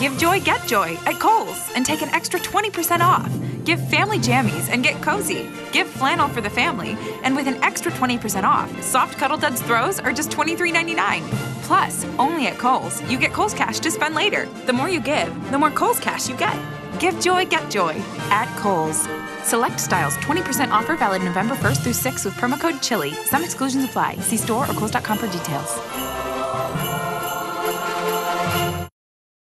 Give joy, get joy at Kohl's and take an extra 20% off. Give family jammies and get cozy. Give flannel for the family, and with an extra 20% off, soft Cuddle Duds throws are just $23.99. Plus, only at Kohl's, you get Kohl's Cash to spend later. The more you give, the more Kohl's Cash you get. Give joy, get joy at Kohl's. Select styles, 20% offer valid November 1st through 6th with promo code CHILLY. Some exclusions apply. See store or kohls.com for details.